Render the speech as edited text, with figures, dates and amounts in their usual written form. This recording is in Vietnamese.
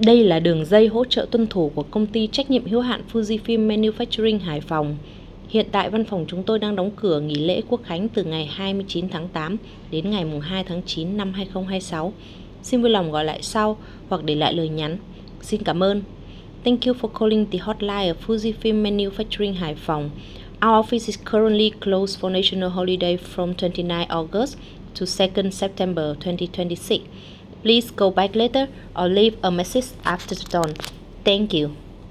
Đây là đường dây hỗ trợ tuân thủ của công ty trách nhiệm hữu hạn Fujifilm Manufacturing Hải Phòng. Hiện tại văn phòng chúng tôi đang đóng cửa nghỉ lễ Quốc khánh từ ngày 29 tháng 8 đến ngày 2 tháng 9 năm 2026. Xin vui lòng gọi lại sau hoặc để lại lời nhắn. Xin cảm ơn. Thank you for calling the hotline of Fujifilm Manufacturing Hải Phòng. Our office is currently closed for national holiday from 29 August to 2nd September 2026. Please call back later or leave a message after the tone. Thank you.